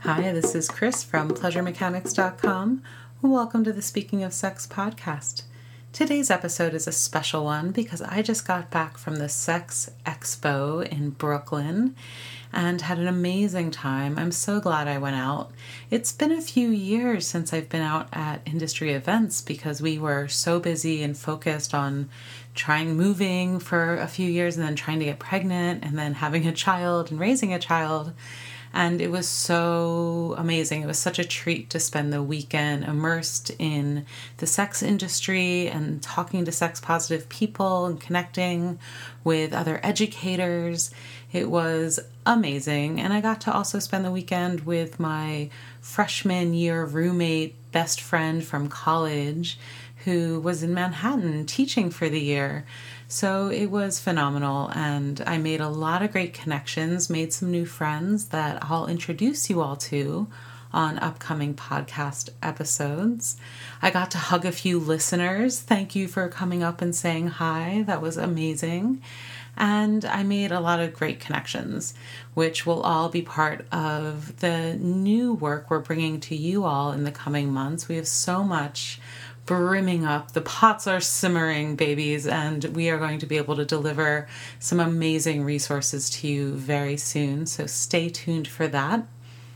Hi, this is Chris from PleasureMechanics.com. Welcome to the Speaking of Sex podcast. Today's episode is a special one because I just got back from the Sex Expo in Brooklyn and had an amazing time. I'm so glad I went out. It's been a few years since I've been out at industry events because we were so busy and focused on moving for a few years and then trying to get pregnant and then having a child and raising a child. And it was so amazing. It was such a treat to spend the weekend immersed in the sex industry and talking to sex-positive people and connecting with other educators. It was amazing. And I got to also spend the weekend with my freshman year roommate, best friend from college, who was in Manhattan teaching for the year. So it was phenomenal, and I made a lot of great connections, made some new friends that I'll introduce you all to on upcoming podcast episodes. I got to hug a few listeners. Thank you for coming up and saying hi. That was amazing. And I made a lot of great connections, which will all be part of the new work we're bringing to you all in the coming months. We have so much brimming up. The pots are simmering, babies, and we are going to be able to deliver some amazing resources to you very soon. So stay tuned for that.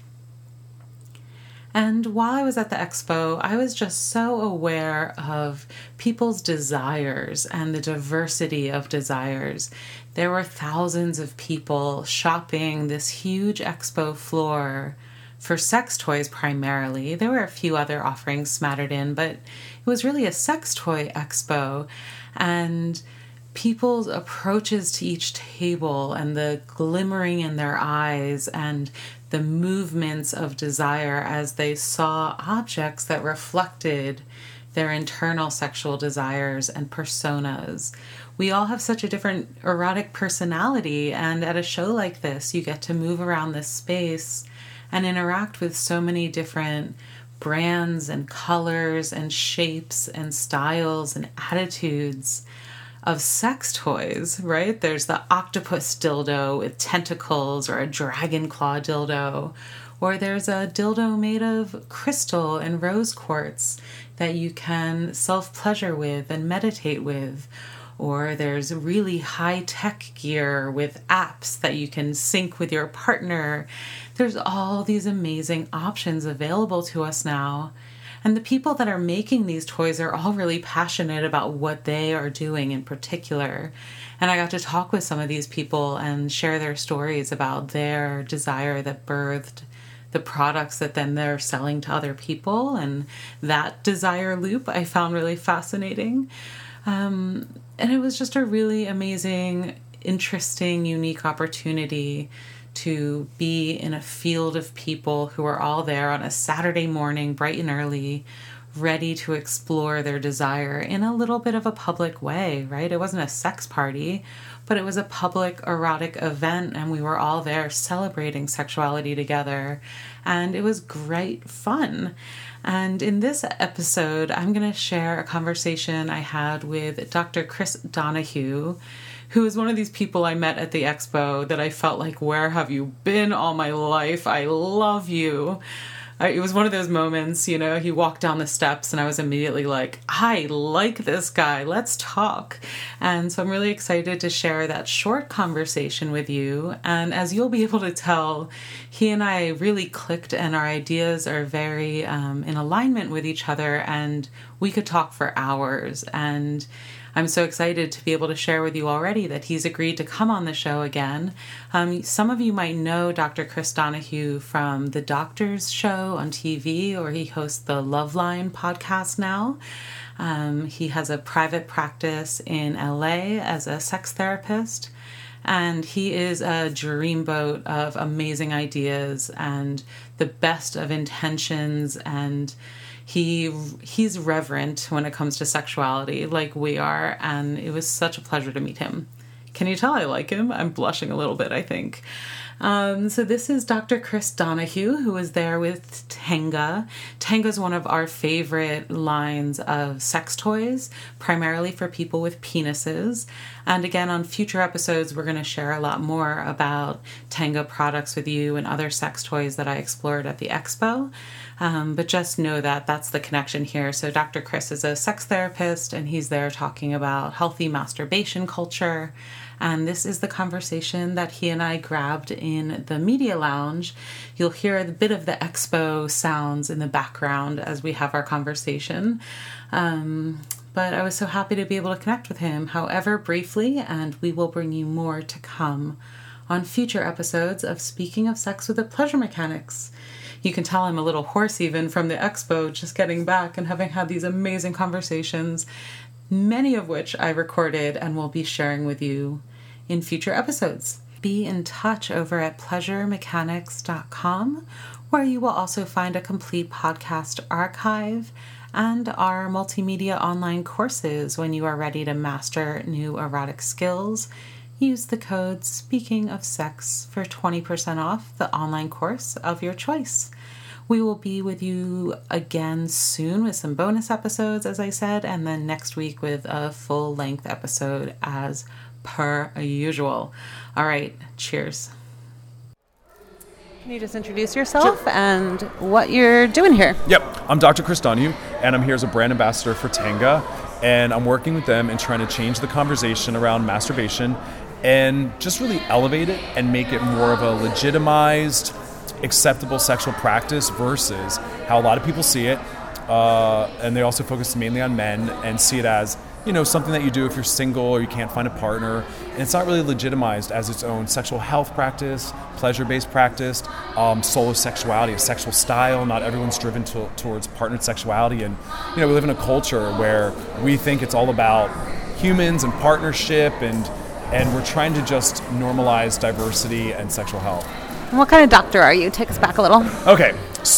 And while I was at the expo, I was just so aware of people's desires and the diversity of desires. There were thousands of people shopping this huge expo floor for sex toys primarily. There were a few other offerings smattered in, but it was really a sex toy expo. And people's approaches to each table and the glimmering in their eyes and the movements of desire as they saw objects that reflected their internal sexual desires and personas. We all have such a different erotic personality, and at a show like this, you get to move around this space and interact with so many different brands and colors and shapes and styles and attitudes of sex toys, right? There's the octopus dildo with tentacles, or a dragon claw dildo, or there's a dildo made of crystal and rose quartz that you can self-pleasure with and meditate with. Or there's really high-tech gear with apps that you can sync with your partner. There's all these amazing options available to us now. And the people that are making these toys are all really passionate about what they are doing in particular. And I got to talk with some of these people and share their stories about their desire that birthed the products that then they're selling to other people. And that desire loop I found really fascinating. And it was just a really amazing, interesting, unique opportunity to be in a field of people who are all there on a Saturday morning, bright and early, ready to explore their desire in a little bit of a public way, right? It wasn't a sex party, but it was a public erotic event, and we were all there celebrating sexuality together, and it was great fun. And in this episode, I'm going to share a conversation I had with Dr. Chris Donahue, who is one of these people I met at the expo that I felt like, where have you been all my life? I love you. It was one of those moments, he walked down the steps and I was immediately like, I like this guy. Let's talk. And so I'm really excited to share that short conversation with you. And as you'll be able to tell, he and I really clicked and our ideas are very in alignment with each other, and we could talk for hours. And I'm so excited to be able to share with you already that he's agreed to come on the show again. Some of you might know Dr. Chris Donahue from The Doctor's Show on TV, or he hosts the Loveline podcast now. He has a private practice in LA as a sex therapist, and he is a dreamboat of amazing ideas and the best of intentions, and he's reverent when it comes to sexuality like we are, and it was such a pleasure to meet him. Can you tell I like him? I'm blushing a little bit, I think. So this is Dr. Chris Donahue, who is there with Tenga. Tenga is one of our favorite lines of sex toys, primarily for people with penises. And again, on future episodes, we're going to share a lot more about Tenga products with you and other sex toys that I explored at the expo. But just know that that's the connection here. So Dr. Chris is a sex therapist, and he's there talking about healthy masturbation culture. And this is the conversation that he and I grabbed in the media lounge. You'll hear a bit of the expo sounds in the background as we have our conversation. But I was so happy to be able to connect with him, however briefly, and we will bring you more to come on future episodes of Speaking of Sex with the Pleasure Mechanics. You can tell I'm a little hoarse even from the expo, just getting back and having had these amazing conversations, many of which I recorded and will be sharing with you in future episodes. Be in touch over at pleasuremechanics.com, where you will also find a complete podcast archive and our multimedia online courses when you are ready to master new erotic skills. Use the code Speaking of Sex for 20% off the online course of your choice. We will be with you again soon with some bonus episodes, as I said, and then next week with a full-length episode as per usual. All right, cheers. Can you just introduce yourself and what you're doing here? Yep, I'm Dr. Chris Donahue, and I'm here as a brand ambassador for Tenga, and I'm working with them and trying to change the conversation around masturbation and just really elevate it and make it more of a legitimized, acceptable sexual practice versus how a lot of people see it. And they also focus mainly on men and see it as, something that you do if you're single or you can't find a partner. And it's not really legitimized as its own sexual health practice, pleasure-based practice, solo sexuality, a sexual style. Not everyone's driven towards partnered sexuality. And, we live in a culture where we think it's all about humans and partnership, and we're trying to just normalize diversity and sexual health. And what kind of doctor are you? Take us back a little. Okay,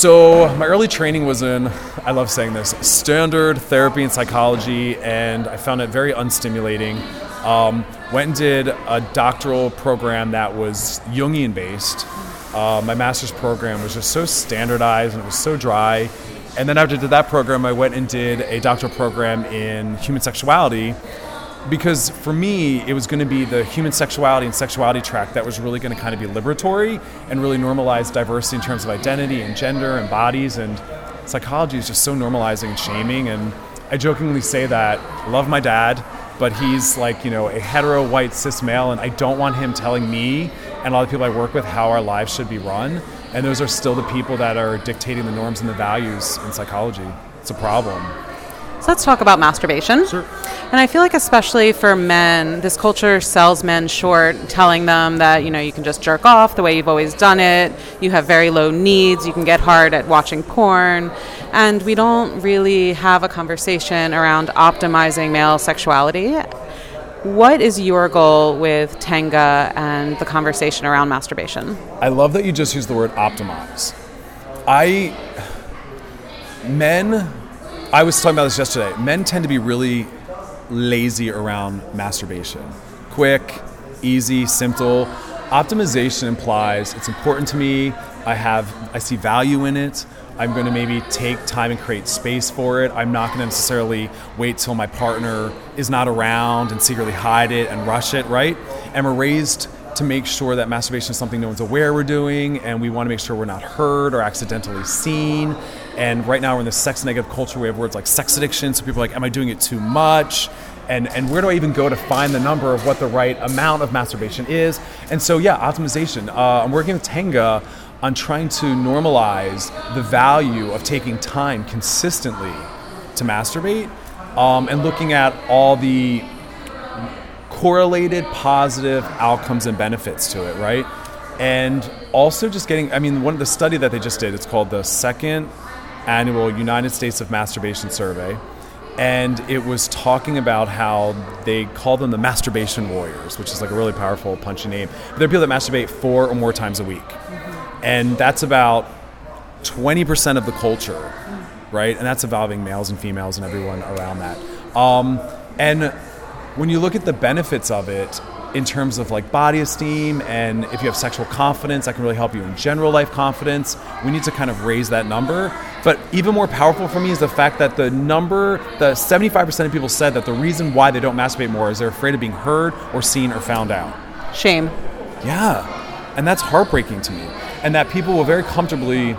so my early training was in, I love saying this, standard therapy and psychology, and I found it very unstimulating. Went and did a doctoral program that was Jungian-based. My master's program was just so standardized and it was so dry. And then after I did that program, I went and did a doctoral program in human sexuality, because for me, it was going to be the human sexuality and sexuality track that was really going to kind of be liberatory and really normalize diversity in terms of identity and gender and bodies. And psychology is just so normalizing and shaming. And I jokingly say that I love my dad, but he's like, a hetero white cis male, and I don't want him telling me and a lot of people I work with how our lives should be run. And those are still the people that are dictating the norms and the values in psychology. It's a problem. So let's talk about masturbation. Sure. And I feel like especially for men, this culture sells men short, telling them that, you can just jerk off the way you've always done it. You have very low needs. You can get hard at watching porn. And we don't really have a conversation around optimizing male sexuality. What is your goal with Tenga and the conversation around masturbation? I love that you just used the word optimize. I was talking about this yesterday. Men tend to be really lazy around masturbation. Quick, easy, simple. Optimization implies it's important to me. I see value in it. I'm going to maybe take time and create space for it. I'm not going to necessarily wait till my partner is not around and secretly hide it and rush it, right? And we're raised to make sure that masturbation is something no one's aware we're doing, and we want to make sure we're not heard or accidentally seen. And right now we're in this sex negative culture. We have words like sex addiction, so people are like, am I doing it too much? And where do I even go to find the number of what the right amount of masturbation is? And so optimization. I'm working with Tenga on trying to normalize the value of taking time consistently to masturbate, and looking at all the correlated positive outcomes and benefits to it, right? And also just getting, one of the study that they just did, it's called the Second Annual United States of Masturbation Survey. And it was talking about how they call them the masturbation warriors, which is like a really powerful, punchy name. But they're people that masturbate 4 or more times a week. Mm-hmm. And that's about 20% of the culture, right? And that's involving males and females and everyone around that. And when you look at the benefits of it, in terms of like body esteem, and if you have sexual confidence, that can really help you in general life confidence. We need to kind of raise that number. But even more powerful for me is the fact that the 75% of people said that the reason why they don't masturbate more is they're afraid of being heard or seen or found out. Shame. Yeah. And that's heartbreaking to me. And that people will very comfortably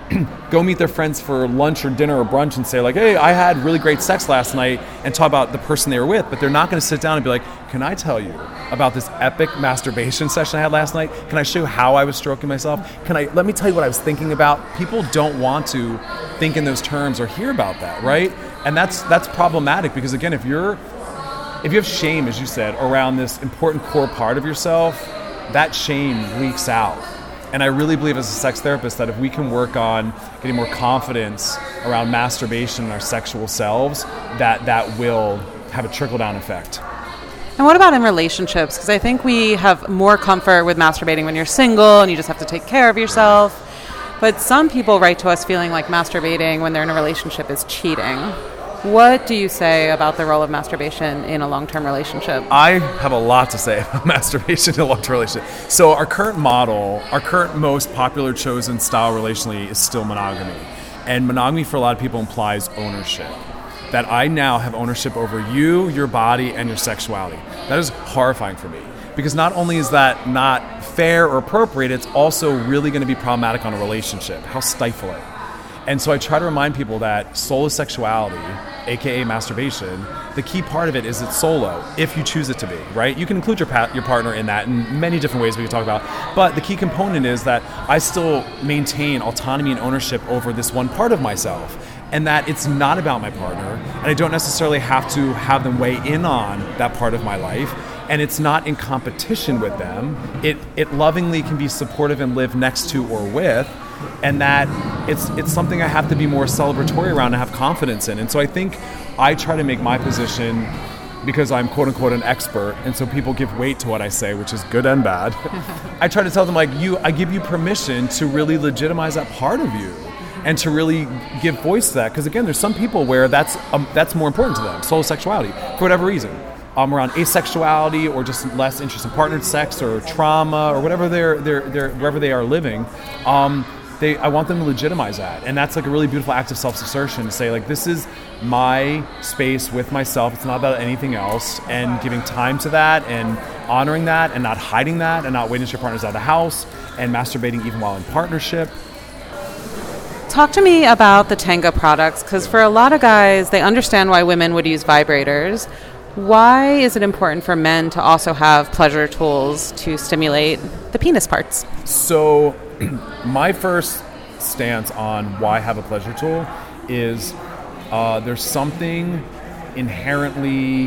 go meet their friends for lunch or dinner or brunch and say like, hey, I had really great sex last night, and talk about the person they were with, but they're not going to sit down and be like, can I tell you about this epic masturbation session I had last night? Can I show you how I was stroking myself? Let me tell you what I was thinking about? People don't want to think in those terms or hear about that, right? And that's problematic, because again, if you have shame, as you said, around this important core part of yourself, that shame leaks out. And I really believe as a sex therapist that if we can work on getting more confidence around masturbation and our sexual selves, that will have a trickle-down effect. And what about in relationships? Because I think we have more comfort with masturbating when you're single and you just have to take care of yourself. But some people write to us feeling like masturbating when they're in a relationship is cheating. What do you say about the role of masturbation in a long-term relationship? I have a lot to say about masturbation in a long-term relationship. So our current model, our current most popular chosen style relationally is still monogamy. And monogamy for a lot of people implies ownership. That I now have ownership over you, your body, and your sexuality. That is horrifying for me. Because not only is that not fair or appropriate, it's also really going to be problematic on a relationship. How stifling. And so I try to remind people that solo sexuality, aka masturbation, the key part of it is it's solo, if you choose it to be, right? You can include your partner in that in many different ways we can talk about. But the key component is that I still maintain autonomy and ownership over this one part of myself. And that it's not about my partner, and I don't necessarily have to have them weigh in on that part of my life, and it's not in competition with them. It lovingly can be supportive and live next to or with, and that it's something I have to be more celebratory around and have confidence in. And so I think I try to make my position, because I'm quote unquote an expert, and so people give weight to what I say, which is good and bad. I try to tell them, like, I give you permission to really legitimize that part of you. And to really give voice to that, because again, there's some people where that's more important to them, solo sexuality, for whatever reason, around asexuality or just less interest in partnered sex or trauma or whatever they're wherever they are living. I want them to legitimize that, and that's like a really beautiful act of self-assertion to say, like, this is my space with myself. It's not about anything else, and giving time to that and honoring that and not hiding that and not waiting until your partner's out of the house and masturbating even while in partnership. Talk to me about the Tenga products, because for a lot of guys, they understand why women would use vibrators. Why is it important for men to also have pleasure tools to stimulate the penis parts? So my first stance on why have a pleasure tool is there's something inherently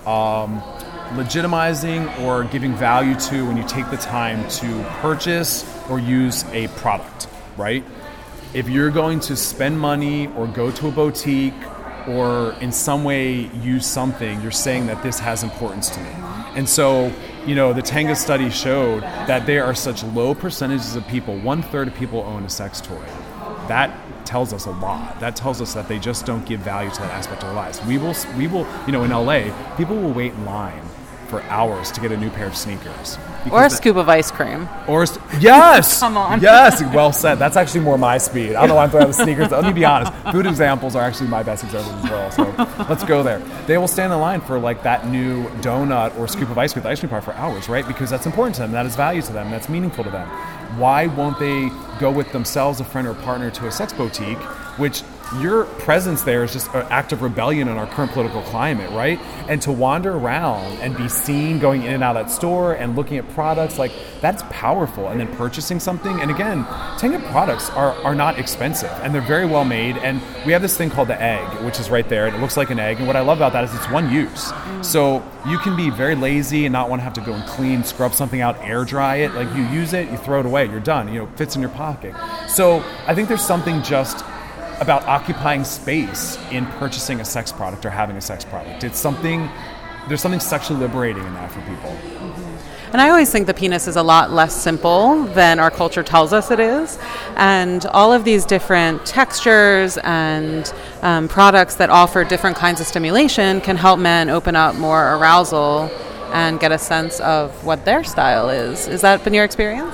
legitimizing or giving value to when you take the time to purchase or use a product, right? If you're going to spend money or go to a boutique or in some way use something, you're saying that this has importance to me. And so, the Tenga study showed that there are such low percentages of people, 1/3 of people own a sex toy. That tells us a lot. That tells us that they just don't give value to that aspect of their lives. We will, in LA, people will wait in line for hours to get a new pair of sneakers. Or a scoop of ice cream. Yes! Come on. Yes, well said. That's actually more my speed. I don't know why I'm throwing out the sneakers. Let me be honest. Food examples are actually my best examples as well. So let's go there. They will stand in line for like that new donut or scoop of ice cream, the ice cream part, for hours, right? Because that's important to them. That is value to them. That's meaningful to them. Why won't they go with themselves, a friend or partner, to a sex boutique, which your presence there is just an act of rebellion in our current political climate, right? And to wander around and be seen going in and out of that store and looking at products, like, that's powerful. And then purchasing something. And again, Tenga products are not expensive, and they're very well made. And we have this thing called the egg, which is right there, and it looks like an egg. And what I love about that is it's one use. So you can be very lazy and not want to have to go and clean, scrub something out, air dry it. Like, you use it, you throw it away, you're done. It fits in your pocket. So I think there's something just about occupying space in purchasing a sex product or having a sex product. There's something sexually liberating in that for people. And I always think the penis is a lot less simple than our culture tells us it is. And all of these different textures and products that offer different kinds of stimulation can help men open up more arousal and get a sense of what their style is. Has that been your experience?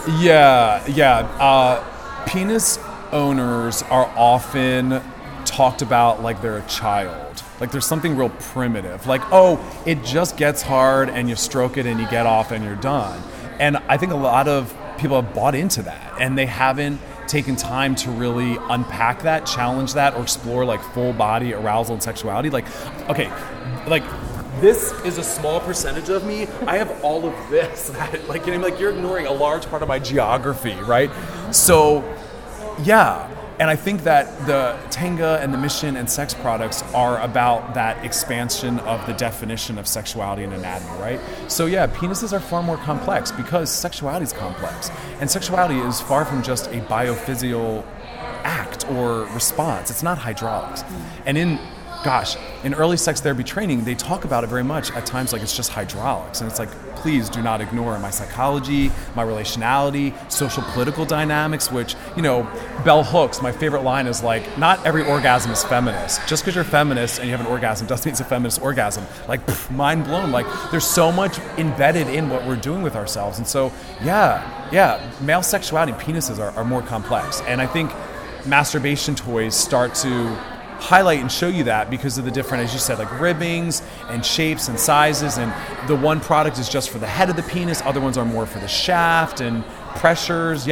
Yeah. Penis owners are often talked about like they're a child. Like there's something real primitive. Like, oh, it just gets hard and you stroke it and you get off and you're done. And I think a lot of people have bought into that and they haven't taken time to really unpack that, challenge that, or explore like full body arousal and sexuality. Like, okay, like this is a small percentage of me. I have all of this. Like, you know, like you're ignoring a large part of my geography, right? So, yeah. And I think that the Tenga and the Mission and sex products are about that expansion of the definition of sexuality and anatomy, right? So yeah, penises are far more complex because sexuality is complex. And sexuality is far from just a biophysical act or response. It's not hydraulics. And in early sex therapy training, they talk about it very much at times like it's just hydraulics. And it's like, please do not ignore my psychology, my relationality, social political dynamics, which, you know, Bell Hooks, my favorite line is like, not every orgasm is feminist. Just because you're feminist and you have an orgasm doesn't mean it's a feminist orgasm. Like, mind blown. Like, there's so much embedded in what we're doing with ourselves. And so, yeah, male sexuality, penises are more complex. And I think masturbation toys start to highlight and show you that because of the different, as you said, like ribbings and shapes and sizes, and the one product is just for the head of the penis, other ones are more for the shaft and pressures.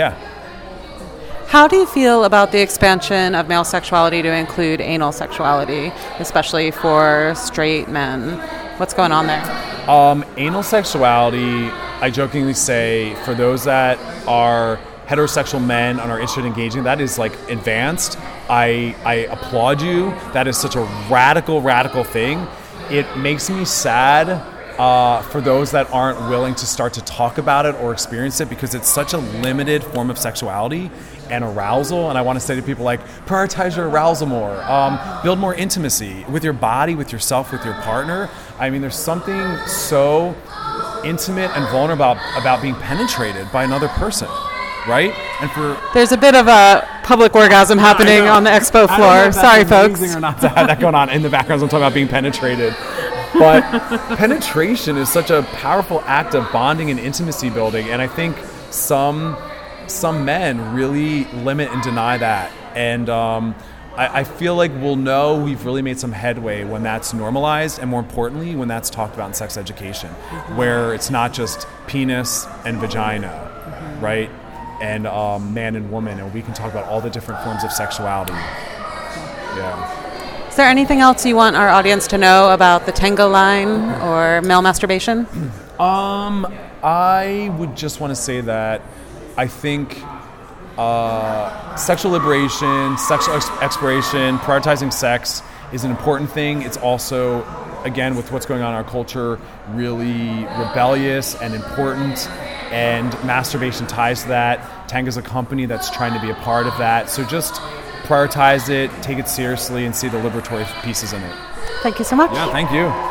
How do you feel about the expansion of male sexuality to include anal sexuality, especially for straight men? What's going on there? Anal sexuality, I jokingly say, for those that are heterosexual men and are interested in engaging, that is like advanced. I applaud you. That is such a radical thing. It makes me sad for those that aren't willing to start to talk about it or experience it because it's such a limited form of sexuality and arousal. And I want to say to people like, prioritize your arousal more, build more intimacy with your body, with yourself, with your partner. I mean, there's something so intimate and vulnerable about being penetrated by another person. Right? And there's a bit of a public orgasm happening on the expo floor. Sorry, folks. Or not to have that going on in the background. I'm talking about being penetrated. But penetration is such a powerful act of bonding and intimacy building. And I think some men really limit and deny that. And I feel like we'll know we've really made some headway when that's normalized, and more importantly, when that's talked about in sex education, where it's not just penis and vagina, right? And man and woman, and we can talk about all the different forms of sexuality. Yeah. Is there anything else you want our audience to know about the Tenga line or male masturbation? I would just want to say that I think sexual liberation, sexual exploration, prioritizing sex is an important thing. It's also, again, with what's going on in our culture, really rebellious and important. And masturbation ties to that. Tenga's a company that's trying to be a part of that. So just prioritize it, take it seriously, and see the liberatory pieces in it. Thank you so much. Yeah, thank you.